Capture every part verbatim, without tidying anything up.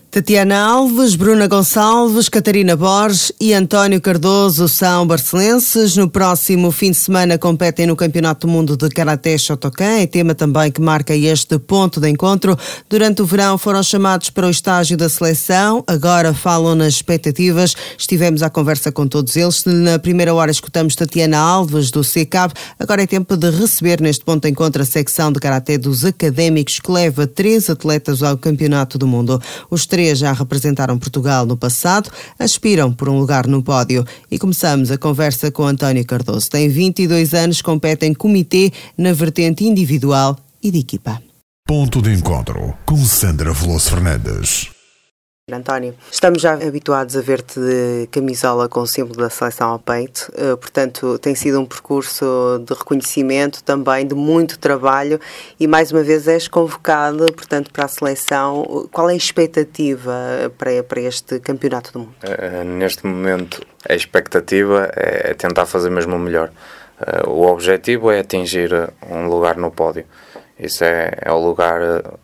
Tatiana Alves, Bruna Gonçalves, Catarina Borges e António Cardoso são barcelenses. No próximo fim de semana competem no Campeonato do Mundo de Karaté Shotokan, é tema também que marca este ponto de encontro. Durante o verão foram chamados para o estágio da seleção, agora falam nas expectativas. Estivemos à conversa com todos eles. Na primeira hora escutamos Tatiana Alves, do C C A B. Agora é tempo de receber neste ponto de encontro a secção de Karaté dos Académicos, que leva três atletas ao Campeonato do Mundo. Os três já representaram Portugal no passado, aspiram por um lugar no pódio. E começamos a conversa com António Cardoso. Tem vinte e dois anos, compete em comitê na vertente individual e de equipa. Ponto de encontro com Sandra Veloso Fernandes. António, estamos já habituados a ver-te de camisola com o símbolo da seleção ao peito, uh, portanto tem sido um percurso de reconhecimento também, de muito trabalho, e mais uma vez és convocado, portanto, para a seleção. Qual é a expectativa para, para este campeonato do mundo? Uh, neste momento a expectativa é tentar fazer mesmo o melhor. Uh, o objetivo é atingir um lugar no pódio. Isso é, é o lugar,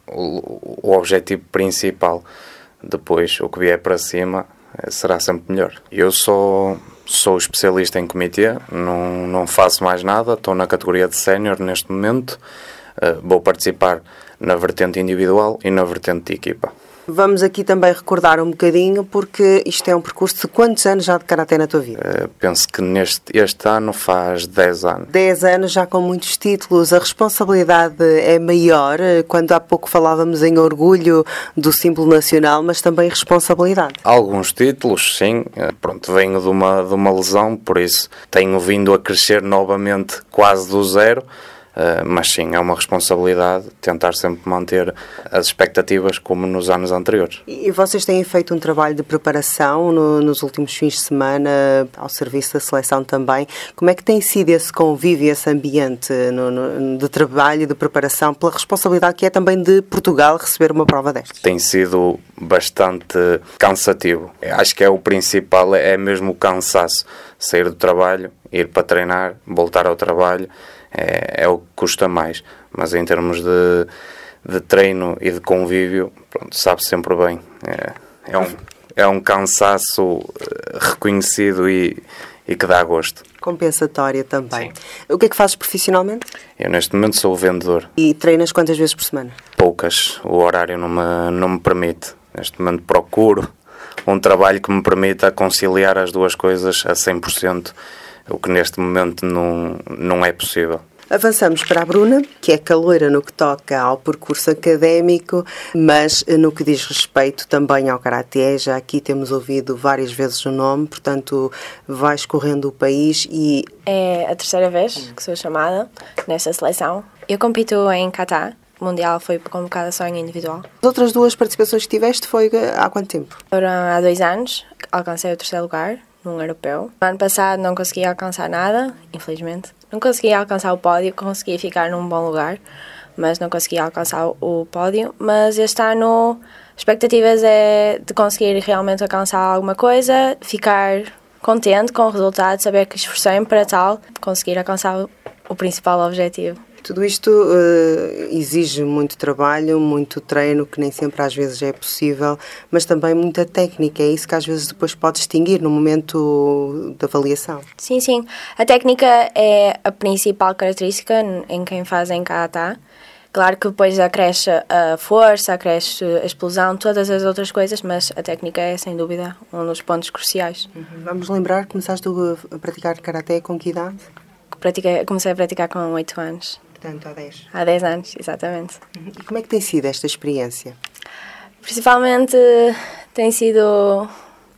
o, o objetivo principal. Depois, o que vier para cima será sempre melhor. Eu sou, sou especialista em comitê, não, não faço mais nada, estou na categoria de sénior neste momento, uh, vou participar na vertente individual e na vertente de equipa. Vamos aqui também recordar um bocadinho, porque isto é um percurso de quantos anos já de Karaté na tua vida? Uh, penso que neste este ano faz dez anos. dez anos já com muitos títulos. A responsabilidade é maior, quando há pouco falávamos em orgulho do símbolo nacional, mas também responsabilidade. Alguns títulos, sim. Uh, pronto, venho de uma, de uma lesão, por isso tenho vindo a crescer novamente quase do zero. Uh, mas sim, é uma responsabilidade tentar sempre manter as expectativas como nos anos anteriores. E vocês têm feito um trabalho de preparação no, nos últimos fins de semana, ao serviço da seleção também. Como é que tem sido esse convívio, esse ambiente no, no, de trabalho e de preparação, pela responsabilidade que é também de Portugal receber uma prova destas? Tem sido bastante cansativo. Acho que é o principal, é mesmo o cansaço. Sair do trabalho, ir para treinar, voltar ao trabalho. É, é o que custa mais, mas em termos de, de treino e de convívio, pronto, sabe sempre bem. É, é, um, é um cansaço reconhecido e, e que dá gosto. Compensatória também. Sim. O que é que fazes profissionalmente? Eu neste momento sou vendedor. E treinas quantas vezes por semana? Poucas, o horário não me, não me permite. Neste momento procuro um trabalho que me permita conciliar as duas coisas a cem por cento. O que neste momento não, não é possível. Avançamos para a Bruna, que é caloira no que toca ao percurso académico, mas no que diz respeito também ao Karaté. Já aqui temos ouvido várias vezes o nome, portanto vais correndo o país e... É a terceira vez que sou chamada nesta seleção. Eu compito em kata. O Mundial foi convocada só em individual. As outras duas participações que tiveste foi há quanto tempo? Foram há dois anos, alcancei o terceiro lugar num europeu. No ano passado não consegui alcançar nada, infelizmente. Não consegui alcançar o pódio, consegui ficar num bom lugar, mas não consegui alcançar o pódio. Mas este ano, expectativas é de conseguir realmente alcançar alguma coisa, ficar contente com o resultado, saber que esforcei-me para tal, conseguir alcançar o principal objetivo. Tudo isto uh, exige muito trabalho, muito treino, que nem sempre às vezes é possível, mas também muita técnica. É isso que às vezes depois pode distinguir no momento da avaliação. Sim, sim. A técnica é a principal característica em quem faz em kata. Claro que depois acresce a força, acresce a explosão, todas as outras coisas, mas a técnica é, sem dúvida, um dos pontos cruciais. Uhum. Vamos lembrar, começaste a praticar karaté com que idade? Pratiquei, comecei a praticar com oito anos. Portanto, há dez. Há dez anos, exatamente. Uhum. E como é que tem sido esta experiência? Principalmente tem sido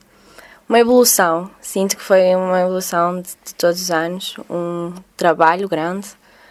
uma evolução. Sinto que foi uma evolução de, de todos os anos, um trabalho grande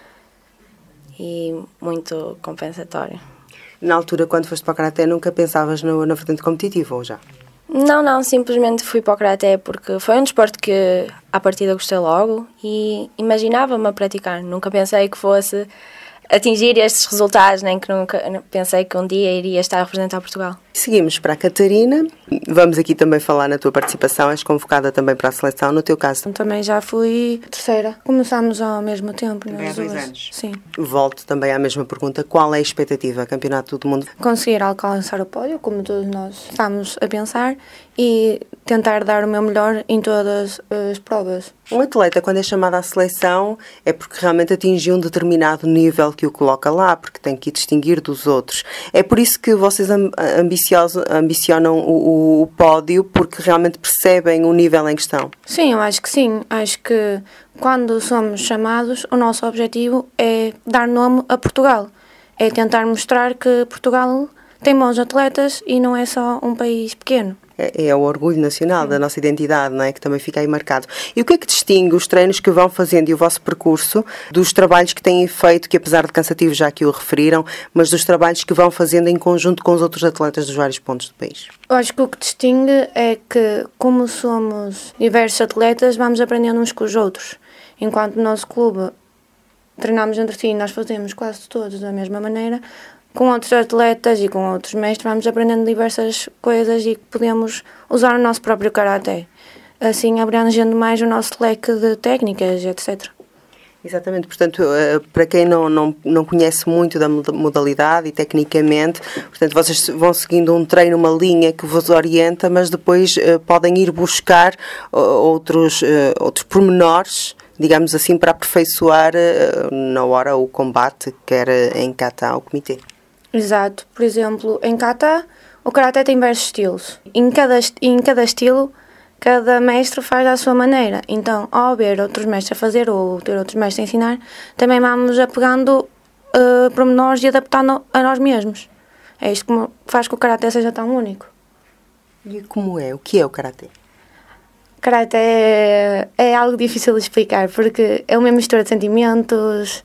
e muito compensatório. Na altura, quando foste para o karaté, nunca pensavas no, na vertente competitiva, ou já? Não, não, simplesmente fui para o karaté porque foi um desporto que à partida gostei logo e imaginava-me a praticar. Nunca pensei que fosse atingir estes resultados, nem que nunca pensei que um dia iria estar a representar Portugal. Seguimos para a Catarina. Vamos aqui também falar na tua participação. És convocada também para a seleção, no teu caso. Também já fui terceira. Começámos ao mesmo tempo. Há dois anos. Sim. Volto também à mesma pergunta. Qual é a expectativa? Campeonato do Mundo? Conseguir alcançar o pódio, como todos nós estamos a pensar, e tentar dar o meu melhor em todas as provas. Um atleta, quando é chamado à seleção, é porque realmente atingiu um determinado nível que o coloca lá, porque tem que distinguir dos outros. É por isso que vocês ambicionam o, o pódio, porque realmente percebem o nível em questão? Sim, eu acho que sim. Acho que quando somos chamados, o nosso objetivo é dar nome a Portugal. É tentar mostrar que Portugal tem bons atletas e não é só um país pequeno. É, é o orgulho nacional da nossa identidade, não é? Que também fica aí marcado. E o que é que distingue os treinos que vão fazendo e o vosso percurso dos trabalhos que têm feito, que apesar de cansativos já que o referiram, mas dos trabalhos que vão fazendo em conjunto com os outros atletas dos vários pontos do país? Eu acho que o que distingue é que, como somos diversos atletas, vamos aprendendo uns com os outros. Enquanto o nosso clube treinamos entre si e nós fazemos quase todos da mesma maneira, com outros atletas e com outros mestres vamos aprendendo diversas coisas e podemos usar o nosso próprio karaté, assim abrangendo mais o nosso leque de técnicas, etcétera. Exatamente, portanto, para quem não, não, não conhece muito da modalidade e tecnicamente, portanto, vocês vão seguindo um treino, uma linha que vos orienta, mas depois uh, podem ir buscar uh, outros, uh, outros pormenores, digamos assim, para aperfeiçoar uh, na hora o combate, quer em kata ou comitê. Exato. Por exemplo, em kata, o karaté tem vários estilos. Em cada, em cada estilo, cada mestre faz à sua maneira. Então, ao ver outros mestres a fazer ou ter outros mestres a ensinar, também vamos apegando uh, pormenores e adaptando a nós mesmos. É isto que faz que o karaté seja tão único. E como é? O que é o karaté? Karaté é, é algo difícil de explicar, porque é uma mistura de sentimentos,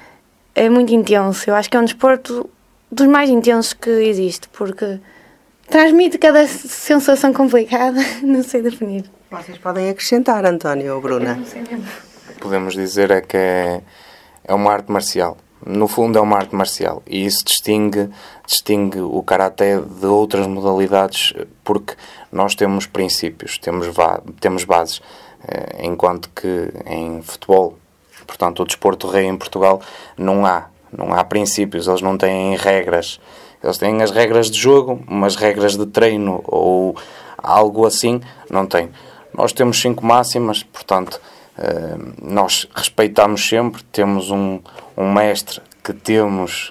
é muito intenso. Eu acho que é um desporto dos mais intensos que existe, porque transmite cada sensação complicada, não sei definir. Vocês podem acrescentar, António ou Bruna? Eu não sei mesmo. Podemos dizer é que é, é uma arte marcial. No fundo é uma arte marcial e isso distingue, distingue o karaté de outras modalidades, porque nós temos princípios, temos, temos bases, enquanto que em futebol, portanto o desporto rei em Portugal, não há. Não há princípios, eles não têm regras. Eles têm as regras de jogo, mas regras de treino ou algo assim, não têm. Nós temos cinco máximas, portanto, nós respeitamos sempre, temos um, um mestre que temos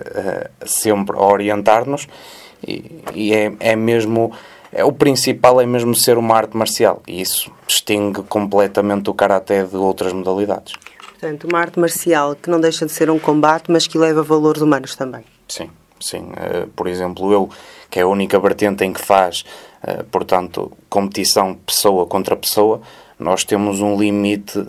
sempre a orientar-nos e, e é, é mesmo, é, o principal é mesmo ser uma arte marcial e isso distingue completamente o karaté de outras modalidades. Portanto, uma arte marcial que não deixa de ser um combate, mas que leva valores humanos também. Sim, sim. Uh, por exemplo, eu, que é a única vertente em que faz, uh, portanto, competição pessoa contra pessoa, nós temos um limite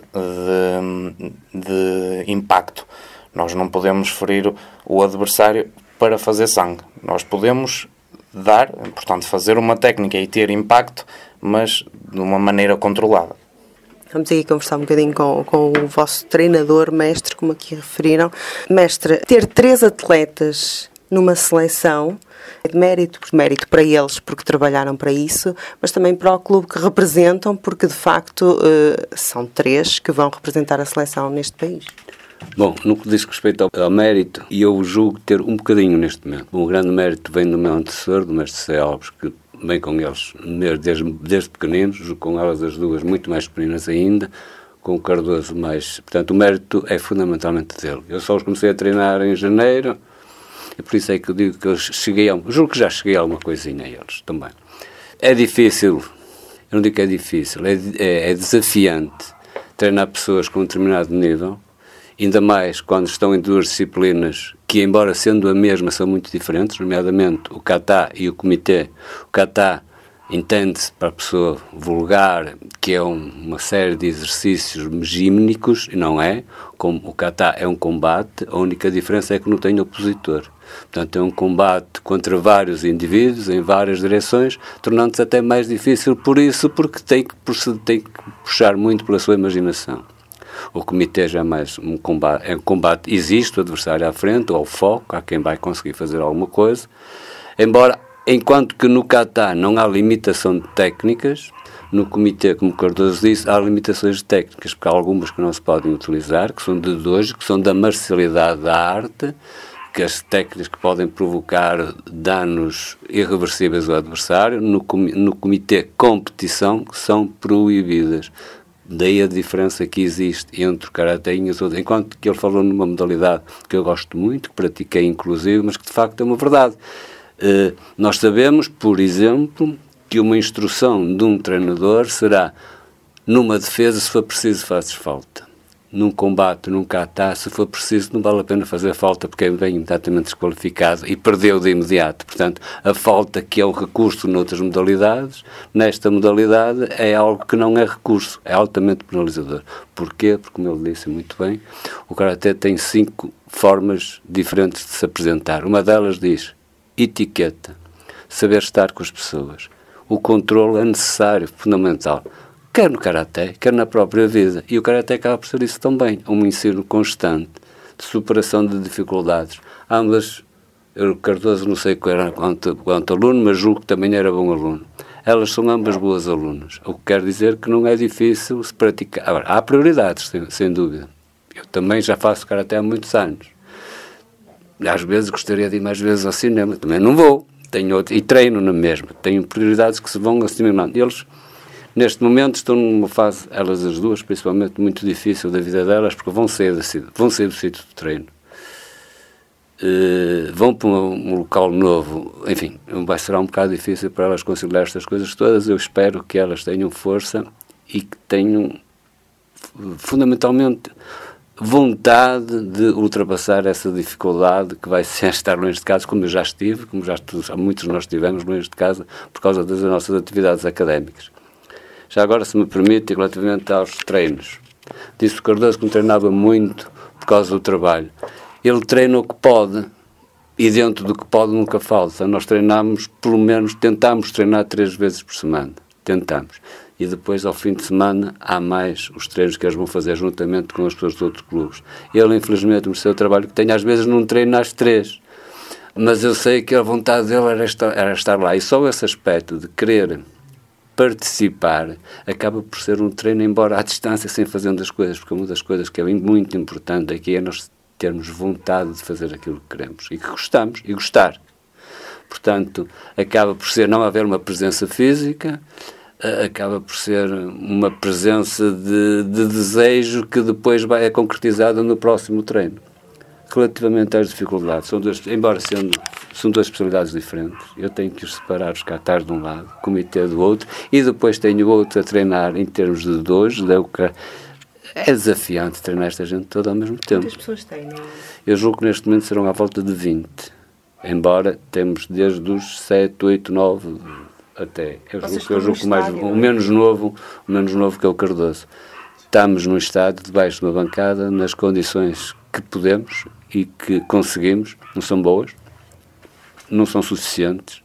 de, de impacto. Nós não podemos ferir o adversário para fazer sangue. Nós podemos dar, portanto, fazer uma técnica e ter impacto, mas de uma maneira controlada. Vamos aqui conversar um bocadinho com, com o vosso treinador, mestre, como aqui referiram. Mestre, ter três atletas numa seleção é de mérito, mérito para eles, porque trabalharam para isso, mas também para o clube que representam, porque de facto são três que vão representar a seleção neste país. Bom, no que diz respeito ao, ao mérito, eu julgo ter um bocadinho neste momento. Um grande mérito vem do meu antecessor, do mestre C. Alves, que bem com eles desde, desde pequeninos, com elas as duas muito mais pequeninas ainda, com o Cardoso mais... Portanto, o mérito é fundamentalmente dele. Eu só os comecei a treinar em janeiro, e por isso é que eu digo que eu cheguei a... Juro que já cheguei a alguma coisinha a eles também. É difícil, eu não digo que é difícil, é, é, é desafiante treinar pessoas com um determinado nível, ainda mais quando estão em duas disciplinas que, embora sendo a mesma, são muito diferentes, nomeadamente o kata e o comitê. O kata entende-se para a pessoa vulgar que é um, uma série de exercícios gímnicos, e não é. Como o kata é um combate, a única diferença é que não tem opositor. Portanto, é um combate contra vários indivíduos, em várias direções, tornando-se até mais difícil por isso, porque tem que, tem que puxar muito pela sua imaginação. O comitê já é mais um combate, é um combate, existe o adversário à frente, ou ao foco, há quem vai conseguir fazer alguma coisa, embora enquanto que no kata não há limitação de técnicas, no comitê, como o Cardoso disse, há limitações de técnicas, porque há algumas que não se podem utilizar, que são de hoje, que são da marcialidade da arte, que as técnicas que podem provocar danos irreversíveis ao adversário, no, no comitê competição, que são proibidas. Daí a diferença que existe entre o Karaté e as outras. Enquanto que ele falou numa modalidade que eu gosto muito, que pratiquei inclusive, mas que de facto é uma verdade. Uh, nós sabemos, por exemplo, que uma instrução de um treinador será numa defesa, se for preciso, fazes falta. Num combate, num kata, se for preciso, não vale a pena fazer falta porque é bem imediatamente desqualificado e perdeu de imediato. Portanto, a falta, que é o recurso noutras modalidades, nesta modalidade é algo que não é recurso, é altamente penalizador. Porquê? Porque, como ele disse muito bem, o Karaté tem cinco formas diferentes de se apresentar. Uma delas diz etiqueta, saber estar com as pessoas. O controle é necessário, fundamental, quer no Karaté, quer na própria vida. E o Karaté acaba por ser isso também, um ensino constante de superação de dificuldades. Ambas, eu, Cardoso, não sei qual era quanto, quanto aluno, mas julgo que também era bom aluno. Elas são ambas boas alunas, o que quer dizer que não é difícil se praticar. Agora, há prioridades, sem, sem dúvida. Eu também já faço Karaté há muitos anos. Às vezes gostaria de ir mais vezes ao cinema, também não vou. Tenho outro, e treino na mesma. Tenho prioridades que se vão assimilando. Eles, neste momento, estão numa fase, elas as duas, principalmente, muito difícil da vida delas, porque vão sair, da, vão sair do sítio de treino. Uh, vão para um, um local novo. Enfim, vai ser um bocado difícil para elas conciliar estas coisas todas. Eu espero que elas tenham força e que tenham, fundamentalmente, vontade de ultrapassar essa dificuldade que vai ser estar longe de casa, como eu já estive, como já muitos de nós estivemos longe de casa por causa das nossas atividades académicas. Já agora, se me permite, relativamente aos treinos, disse o Cardoso que não treinava muito por causa do trabalho. Ele treina o que pode e dentro do que pode nunca falta. Nós treinamos, pelo menos, tentamos treinar três vezes por semana. Tentamos. E depois, ao fim de semana, há mais os treinos que eles vão fazer juntamente com as pessoas de outros clubes. Ele, infelizmente, no seu trabalho que tem, às vezes não treina às três. Mas eu sei que a vontade dele era estar, era estar lá. E só esse aspecto de querer participar acaba por ser um treino, embora à distância, sem fazendo as coisas. Porque uma das coisas que é muito importante aqui é nós termos vontade de fazer aquilo que queremos e que gostamos, e gostar. Portanto, acaba por ser não haver uma presença física, acaba por ser uma presença de, de desejo que depois vai é concretizada no próximo treino. Relativamente às dificuldades, são duas, embora sendo, são duas especialidades diferentes, eu tenho que os separar, os catas de um lado, o comitê do outro, e depois tenho outro a treinar em termos de dois, é desafiante treinar esta gente toda ao mesmo tempo. Quantas pessoas têm? Eu julgo que neste momento serão à volta de vinte, embora temos desde os sete, oito, nove... até, eu julgo, eu julgo mais, estádio, o menos novo, o menos novo que é o Cardoso. Estamos num estádio, debaixo de uma bancada, nas condições que podemos e que conseguimos, não são boas, não são suficientes.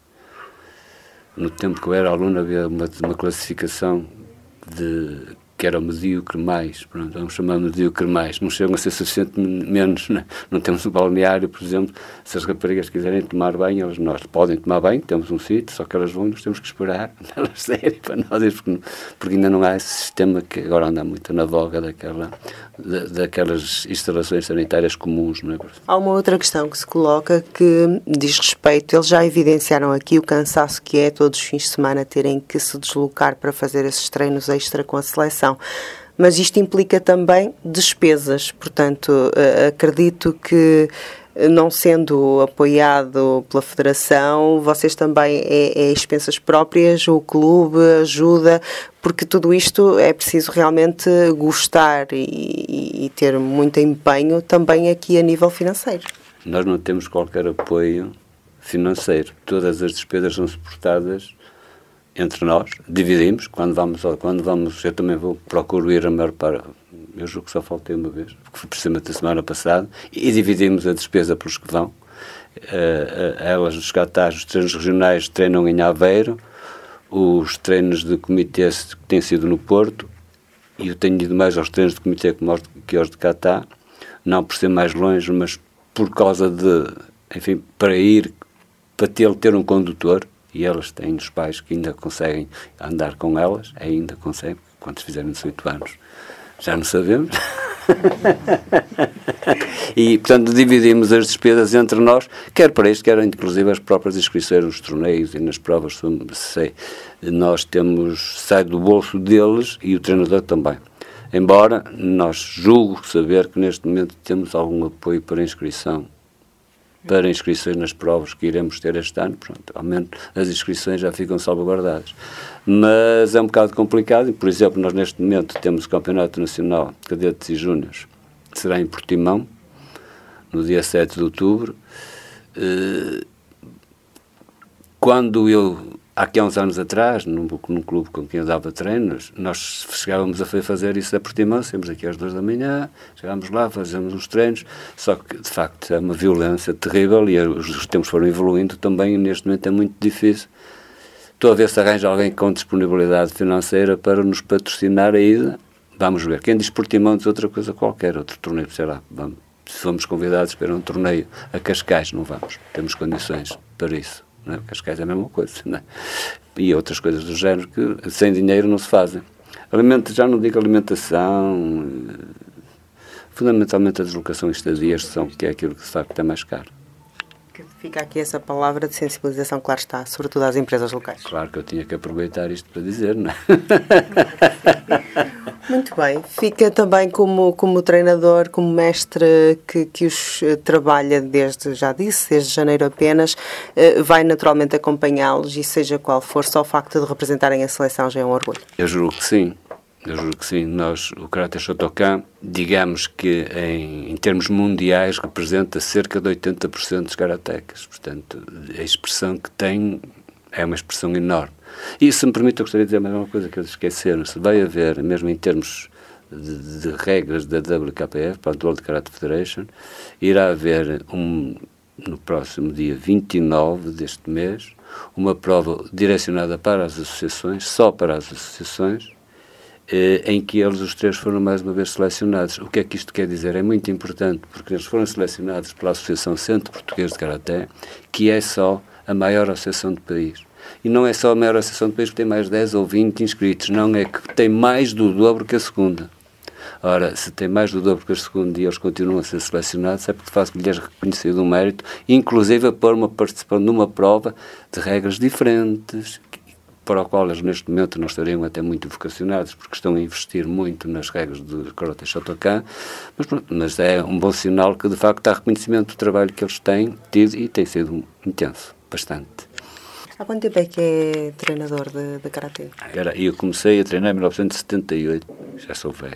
No tempo que eu era aluno havia uma, uma classificação de que era o medíocre mais, pronto, vamos chamar medíocre mais, não chegam a ser suficiente menos, né? Não temos um balneário, por exemplo, se as raparigas quiserem tomar banho, elas nós podem tomar banho, temos um sítio, só que elas vão e nós temos que esperar elas saírem para nós, porque, porque ainda não há esse sistema que agora anda muito na voga daquela, da, daquelas instalações sanitárias comuns, não é? Há uma outra questão que se coloca que diz respeito, eles já evidenciaram aqui o cansaço que é todos os fins de semana terem que se deslocar para fazer esses treinos extra com a seleção. Mas isto implica também despesas, portanto, acredito que, não sendo apoiado pela Federação, vocês também é, é expensas próprias, o clube ajuda, porque tudo isto é preciso realmente gostar e, e ter muito empenho também aqui a nível financeiro. Nós não temos qualquer apoio financeiro, todas as despesas são suportadas entre nós, dividimos, quando vamos, quando vamos, eu também vou, procuro ir a maior para, eu julgo que só faltei uma vez, porque foi precisamente a semana passada, e dividimos a despesa pelos que vão. Uh, elas, os catas, os treinos regionais treinam em Aveiro, os treinos de comitê que têm sido no Porto, e eu tenho ido mais aos treinos de comitê que aos de Catá, não por ser mais longe, mas por causa de, enfim, para ir para ter, ter um condutor, e elas têm os pais que ainda conseguem andar com elas, ainda conseguem, quando fizerem dezoito anos, já não sabemos. E, portanto, dividimos as despesas entre nós, quer para isto, quer inclusive as próprias inscrições nos torneios e nas provas, sei, nós temos, sai do bolso deles e o treinador também. Embora nós julgo saber que neste momento temos algum apoio para inscrição, para inscrições nas provas que iremos ter este ano, pronto, ao menos as inscrições já ficam salvaguardadas. Mas é um bocado complicado, e, por exemplo, nós neste momento temos o Campeonato Nacional de Cadetes e Júniores, que será em Portimão, no dia sete de outubro. Quando eu, há uns anos atrás, num, num clube com quem eu dava treinos, nós chegávamos a fazer isso a Portimão, saímos aqui às duas da manhã, chegámos lá, fazíamos os treinos, só que, de facto, é uma violência terrível e os, os tempos foram evoluindo também, e neste momento é muito difícil. Estou a ver se arranja alguém com disponibilidade financeira para nos patrocinar a ida. Vamos ver. Quem diz Portimão diz outra coisa qualquer, outro torneio, sei lá. Vamos. Se fomos convidados para um torneio a Cascais, não vamos. Temos condições para isso. Não é? Cascais é a mesma coisa. Não é? E outras coisas do género que sem dinheiro não se fazem. Alimento, já não digo alimentação, fundamentalmente a deslocação e estadias, que é aquilo que de facto é mais caro. Fica aqui essa palavra de sensibilização, claro está, sobretudo às empresas locais. Claro que eu tinha que aproveitar isto para dizer, não é? Muito bem. Fica também como, como treinador, como mestre que, que os trabalha desde, já disse, desde janeiro apenas, vai naturalmente acompanhá-los e seja qual for, só o facto de representarem a seleção já é um orgulho. Eu juro que sim. Eu juro que sim. Nós, o Karate Shotokan, digamos que em, em termos mundiais representa cerca de oitenta por cento dos karatecas. Portanto, a expressão que tem é uma expressão enorme. E, se me permite, eu gostaria de dizer mais uma coisa que eles esqueceram. Se vai haver, mesmo em termos de, de regras da W K P F, para a World Karate Federation, irá haver, um, no próximo dia vinte e nove deste mês, uma prova direcionada para as associações, só para as associações, em que eles, os três, foram mais uma vez selecionados. O que é que isto quer dizer? É muito importante, porque eles foram selecionados pela Associação Centro Português de Karaté, que é só a maior associação do país. E não é só a maior associação do país, porque tem mais dez ou vinte inscritos, não é que tem mais do dobro que a segunda. Ora, se tem mais do dobro que a segunda e eles continuam a ser selecionados, é porque de facto lhes é reconhecido um mérito, inclusive a pôr uma participação numa prova de regras diferentes, para o qual eles neste momento não estariam até muito vocacionados, porque estão a investir muito nas regras do Karate Shotokan, mas, mas é um bom sinal que de facto há reconhecimento do trabalho que eles têm tido e tem sido intenso, bastante. Há quanto tempo é que é treinador de, de Karate? Era, eu comecei a treinar em mil novecentos e setenta e oito, já sou velho.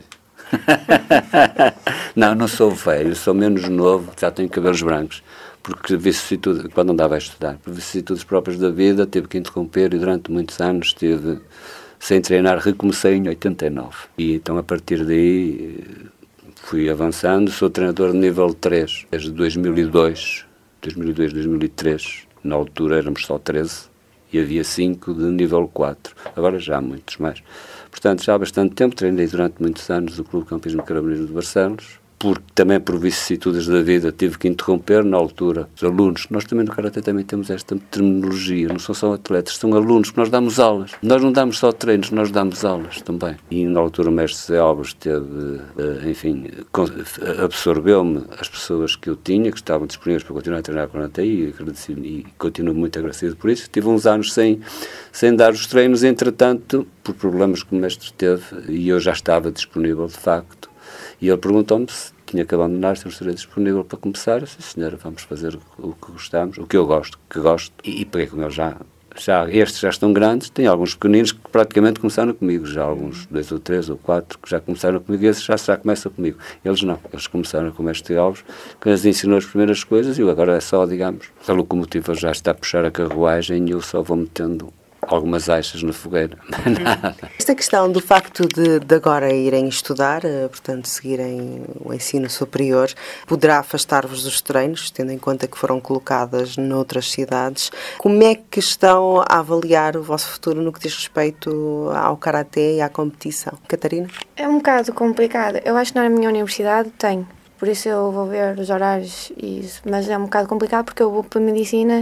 Não, não sou velho, sou menos novo, já tenho cabelos brancos. Porque vicissitudes, quando andava a estudar, por vicissitudes próprias da vida, tive que interromper e durante muitos anos estive sem treinar, recomecei em oitenta e nove. E então a partir daí fui avançando, sou treinador de nível três, desde dois mil e dois, dois mil e dois, dois mil e três, na altura éramos só treze e havia cinco de nível quatro, agora já há muitos mais. Portanto, já há bastante tempo, treinei durante muitos anos o Clube Campismo Carabineiro de Barcelos, porque também por vicissitudes da vida tive que interromper na altura os alunos. Nós também no Karate também temos esta terminologia, não são só atletas, são alunos, que nós damos aulas. Nós não damos só treinos, nós damos aulas também. E na altura o mestre Zé Alves teve, enfim, absorveu-me as pessoas que eu tinha, que estavam disponíveis para continuar a treinar Karate e, e continuo muito agradecido por isso. Tive uns anos sem, sem dar os treinos, entretanto, por problemas que o mestre teve, e eu já estava disponível de facto. E ele perguntou-me se tinha que abandonar, se eu estaria disponível para começar. Eu disse, senhora, vamos fazer o que gostamos, o que eu gosto, que gosto. E, e peguei com ele já, já. Estes já estão grandes, tem alguns pequeninos que praticamente começaram comigo, já alguns dois ou três ou quatro que já começaram comigo, e esses já, já começam comigo. Eles não, eles começaram com o mestre Alves, que lhes ensinou as primeiras coisas, e agora é só, digamos, a locomotiva já está a puxar a carruagem e eu só vou metendo algumas achas na fogueira. Esta questão do facto de, de agora irem estudar, portanto seguirem o ensino superior, poderá afastar-vos dos treinos, tendo em conta que foram colocadas noutras cidades. Como é que estão a avaliar o vosso futuro no que diz respeito ao Karaté e à competição? Catarina? É um bocado complicado. Eu acho que na minha universidade tenho, por isso eu vou ver os horários e isso, mas é um bocado complicado porque eu vou para a medicina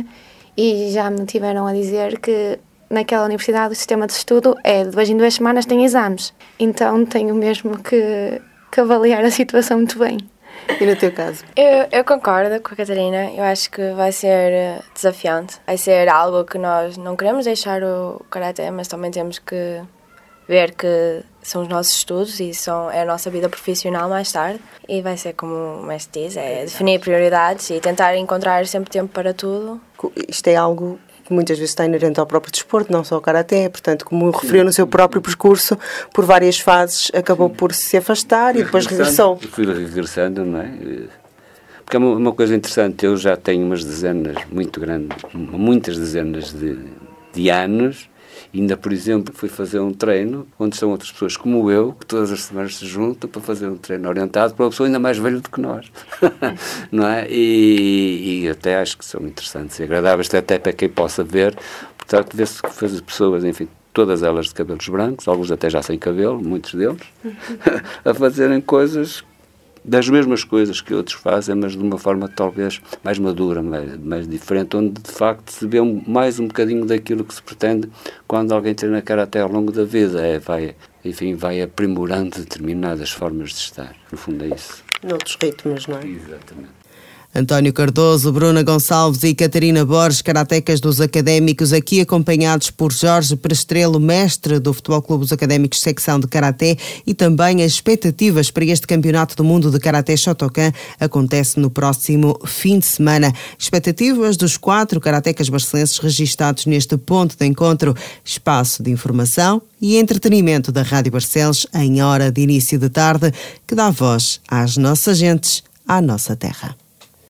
E já me tiveram a dizer que naquela universidade o sistema de estudo é de duas em duas semanas tem exames. Então tenho mesmo que, que avaliar a situação muito bem. E no teu caso? Eu, eu concordo com a Catarina. Eu acho que vai ser desafiante. Vai ser algo que nós não queremos deixar o Karaté, mas também temos que ver que são os nossos estudos e são, é a nossa vida profissional mais tarde. E vai ser, como o mestre diz, é definir prioridades e tentar encontrar sempre tempo para tudo. Isto é algo que muitas vezes está inerente ao próprio desporto, não só ao Karaté. Portanto, como referiu no seu próprio percurso, por várias fases acabou por se afastar e depois regressou. Fui regressando, não é? Porque é uma, uma coisa interessante, eu já tenho umas dezenas muito grandes, muitas dezenas de, de anos. Ainda, por exemplo, fui fazer um treino onde estão outras pessoas como eu, que todas as semanas se juntam para fazer um treino orientado para uma pessoa ainda mais velha do que nós. Não é? E, e até acho que são interessantes e agradáveis, até para quem possa ver. Portanto, vê-se que as pessoas, enfim, todas elas de cabelos brancos, alguns até já sem cabelo, muitos deles, a fazerem coisas, das mesmas coisas que outros fazem, mas de uma forma talvez mais madura, mais, mais diferente, onde de facto se vê um, mais um bocadinho daquilo que se pretende quando alguém treina Karaté ao longo da vida, é, vai, enfim, vai aprimorando determinadas formas de estar. No fundo é isso. Noutros ritmos, não é? Exatamente. António Cardoso, Bruna Gonçalves e Catarina Borges, karatecas dos Académicos, aqui acompanhados por Jorge Prestrelo, mestre do Futebol Clube dos Académicos secção de Karaté, e também as expectativas para este Campeonato do Mundo de Karaté Shotokan acontece no próximo fim de semana. Expectativas dos quatro karatecas barcelenses registados neste ponto de encontro, espaço de informação e entretenimento da Rádio Barcelos em hora de início de tarde, que dá voz às nossas gentes, à nossa terra.